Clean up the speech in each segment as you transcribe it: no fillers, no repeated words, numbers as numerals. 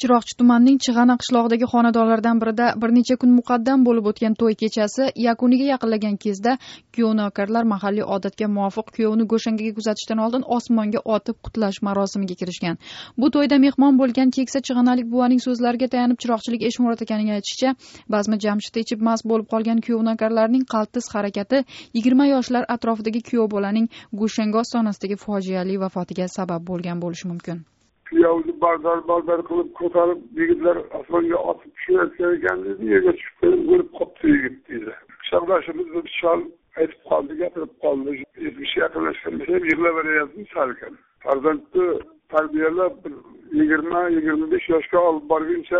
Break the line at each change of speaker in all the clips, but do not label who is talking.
Chiroqchi tumanining Chig'ana qishlog'idagi xonadonlardan birida bir necha kun muqaddam bo'lib o'tgan to'y kechasi yakuniga yaqinlagan kezda kuyov-navkarlar mahalliy odatga muvofiq kuyovni go'shangaga kuzatishdan oldin osmonga otib qutlash marosimiga kirishgan. Bu to'yda mehmon bo'lgan keksa chig'analik buvaning so'zlariga tayanib Chiroqchilik Eshmurod akaning aytishicha, Bazmi Jamshid ichib mast bo'lib qolgan kuyov-navkarlarning qaltis harakati 20 yoshlar atrofidagi kuyov bolaning go'shanga ostonasidagi fojiali vafotiga sabab bo'lgan bo'lishi mumkin.
Kuyovni bardor qilib ko'tarib yigitlar osmonga otib tushayotgan ekan dedi, yerga tushib o'lib qolibdi yigit deydi. Shavlashimiz bir shol aytib qoldi, gapirib qoldi. 70 yaqinlashgan bo'lsa yig'laverayapti salkan. Farzandni tarbiyalab 20-25 yoshga olib borguncha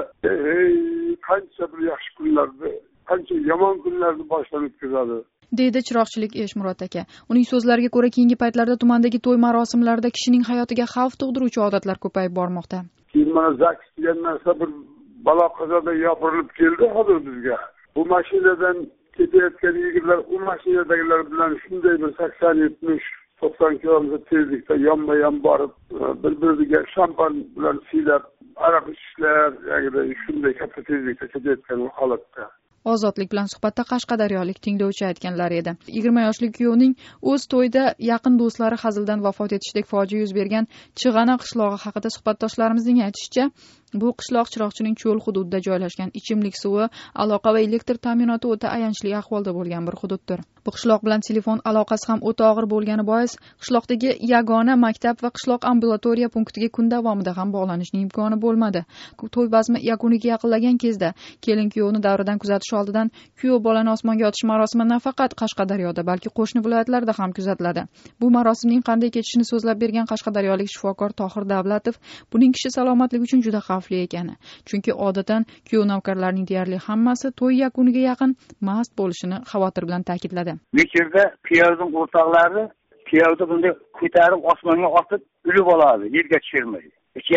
qancha bir yaxshi kunlarni, qancha yomon kunlarni boshdan o'tkazadi.
Deydi Chiroqchilik Eshmurod aka. Uning so'zlariga ko'ra, keyingi paytlarda tumandagi to'y marosimlarida kishining hayotiga xavf tug'diruvchi odatlar ko'payib bormoqda.
Keyin mana zaks degan narsa bir balo qazoda yopirilib keldi hozir bizga. Bu mashinadan ketayotgan yigitlar u mashinadagilar bilan shunday bir 80-70-90 kilometr tezlikda yonma-yon borib, bir-biriga shampan bilan siylab, aroq ichishlar, ya'ni shunday katta tezlikda ketayotgan holatda.
Ozodlik bilan suhbatda qashqadaryolik tinglovchi aytganlar edi. 20 yoshli kuyovning o'z to'yda yaqin do'stlari hazildan vafot etishidek fojia yuz bergan Chig'ana qishlog'i haqida suhbatdoshlarimizning aytishicha, bu qishloq Chiroqchining cho'l hududida joylashgan, ichimlik suvi, aloqa va elektr ta'minoti o'ta ayanchli ahvolda bo'lgan bir hududdir. Bu qishloq bilan telefon aloqasi ham o'ta og'ir bo'lgani bois, qishloqdagi yagona maktab va qishloq ambulatoriya punktiga kun davomida ham bog'lanishning imkoni bo'lmadi. To'y bazmi yakuniga yaqinlagan kezda kelin-kuyovni davradan kuzatish oldidan kuyov bolani osmonga otish marosimi nafaqat Qashqadaryoda, balki qo'shni viloyatlarda ham kuzatiladi. Bu marosimning qanday kechishini so'zlab bergan qashqadaryolik shifokor Tohir Davlatov buning kishi salomatligi uchun juda xavfli ekani, chunki odatan kuyov-navkarlarning deyarli hammasi to'y yakuniga yaqin mast bo'lishini xavotir bilan ta'kidladi.
Bekirda kuyovning o'rtoqlari kuyovni bunday ko'tarib osmonga otib ulib oladi, yerga tushirmaydi.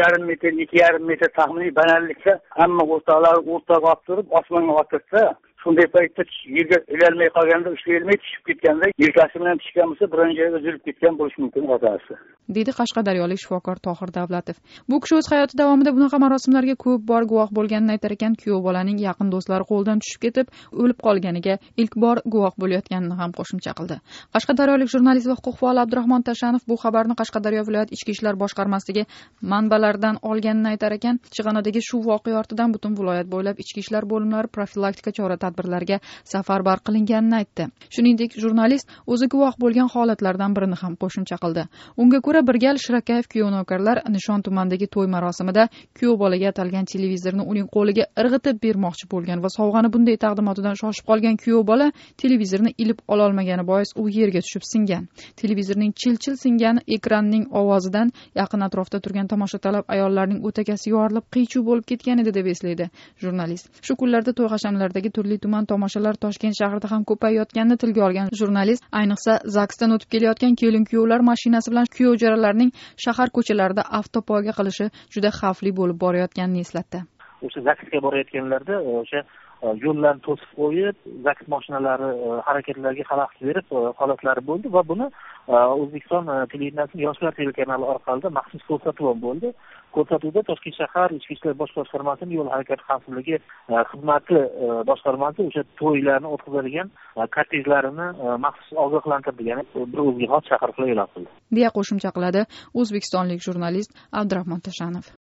2,5 metr taxminiy balandlikda hamma o'rtoqlari o'rtaga olib turib osmonga otibsa, shunday paytda yerga ilolmay qolganda, ushlayolmay tushib ketganda, yelkasi bilan tushgan bo'lsa, biron joyga uzilib ketgan bo'lishi mumkin otasi.
Deydi qashqadaryolik shifokor Tohir Davlatov. Bu kishi o'z hayoti davomida bunaqa marosimlarga ko'p bor guvoh bo'lganini aytar ekan, kuyov bolaning yaqin do'stlari qo'ldan tushib ketib, o'lib qolganiga ilk bor guvoh bo'layotganini ham qo'shimcha qildi. Qashqadaryolik jurnalist va huquqbon Abdurahmon Tashanov bu xabarni Qashqadaryo viloyat ichki ishlar boshqarmasidagi manbalardan olganini aytar ekan. Chig'anadagi shu voqea ortidan butun viloyat bo'ylab ichki ishlar bo'limlari profilaktika chora-tadbirlarga safarbar qilinganini aytdi. Shuningdek, jurnalist o'zi guvoh bo'lgan holatlardan birini ham qo'shimcha qildi. Unga ko'ra, bir gal Shirakayev kuyov-navkarlar Nishon tumanidagi to'y marosimida kuyov bolaga atalgan televizorni uning qo'liga irg'itib bermoqchi bo'lgan va sovg'ani bunday taqdimotidan shoshib qolgan kuyov bola televizorni ilib ola olmagani bois u yerga tushib singan. Televizorning chil-chil singani ekranning ovozidan yaqin atrofda turgan tomoshatalab ayollarning o'takasi yorilib qiy-chuv bo'lib ketgan edi deb eslaydi jurnalist. Shu kunlarda to'y hashamlaridagi turli tuman tomoshalar Toshkent shahrida ham ko'payayotganini tilga olgan jurnalist, ayniqsa zaksdan o'tib kelayotgan kelin-kuyovlar mashinasi bilan kuyov jo'ralarning shahar ko'chalarida avtopoyga qilishi juda xavfli bo'lib borayotganini eslatdi.
O'sha zaksga borayotganlarda o'sha yo'llarni to'sib qo'yib, zaks mashinalari harakatlariga xalaqit berib holatlari bo'ldi va buni O'zbekiston televideniyasining Yoshlar telekanali orqali maxsus ko'rsatuv bo'ldi. Ko'rsatuvda Toshkent shahar Ichki ishlar bosh boshqarmasining yo'l harakati xavfsizligi xizmati boshqarmasi o'sha to'ylarni o'tkazadigan kortejlarini maxsus ogohlantirdi, ya'ni bir o'ziga xos chaqiriqlar e'lon qildi,
deya qo'shimcha qiladi o'zbekistonlik jurnalist Abdurahmon Tashanov.